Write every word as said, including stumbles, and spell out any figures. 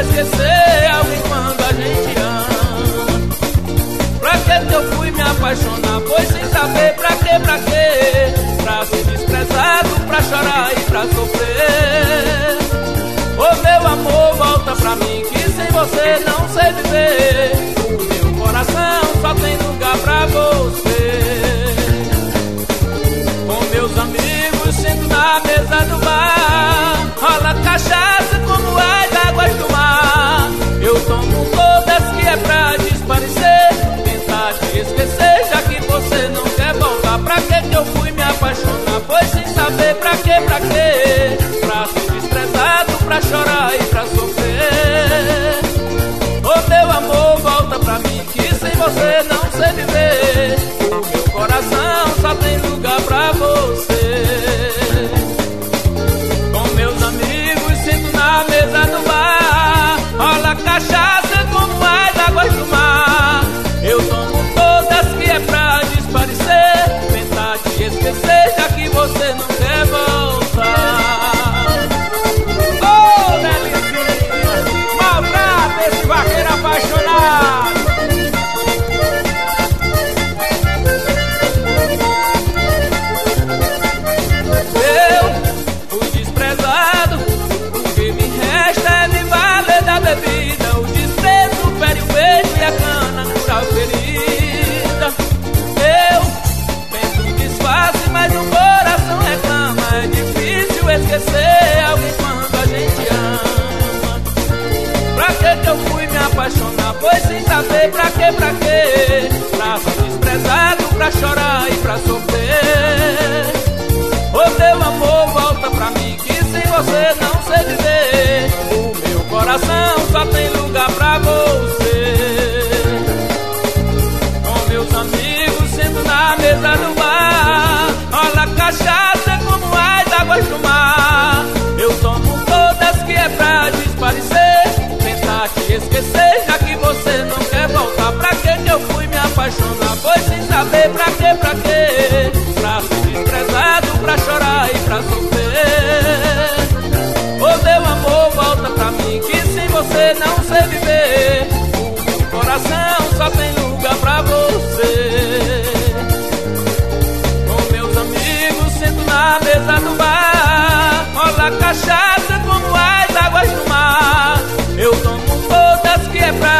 esquecer alguém quando a gente ama. Pra que que eu fui me apaixonar? Pois sem saber pra que, pra que? Pra ser desprezado, pra chorar e pra sofrer. Ô meu amor, volta pra mim, que sem você não sei viver. O meu coração só tem lugar pra você. Com meus amigos, sento na mesa do bar, rola cachaça como as águas do mar. Eu tomo todas que é pra desaparecer, tentar te esquecer, já que você não quer voltar. Pra que que eu fui me apaixonar? Pois sem saber pra que, pra que? Pra ser desprezado, pra chorar e pra sofrer. Ô meu amor, volta pra mim, que sem você não sei viver. O meu coração só tem lugar pra você. Com meus amigos, sento na mesa do bar, rola cachaça como as águas do mar. Eu tomo todas que é pra desaparecer, tentar te esquecer, já que você não quer voltar. Ô, delicinha, maltrata esse vaqueiro apaixonado. Eu fui desprezado, o que me resta é me valer da bebida. O desprezo fere o beijo e a cana cura a ferida. Eu penso disfarce, mas o coração reclama. É difícil esquecer alguém quando a gente ama. Pra que que eu fui me apaixonar? Pois sem saber pra que, pra que? Pra ser desprezado, pra chorar e pra sofrer. Ô meu amor, volta pra mim, que sem você não sei viver. O meu coração só tem lugar pra você. Com meus amigos, sento na mesa do bar, rola cachaça como as águas do mar. Eu tomo todas que é pra desaparecer, tentar te esquecer, já que você não quer voltar. Pra que que eu fui me apaixonar? Pois sem saber pra que, pra que? Pra ser desprezado, pra chorar e pra sofrer. Ô meu amor, volta pra mim, que sem você não sei viver. O meu coração só tem lugar pra você. Com meus amigos, sento na mesa do bar, rola cachaça como as águas do mar. Eu tomo todas que é pra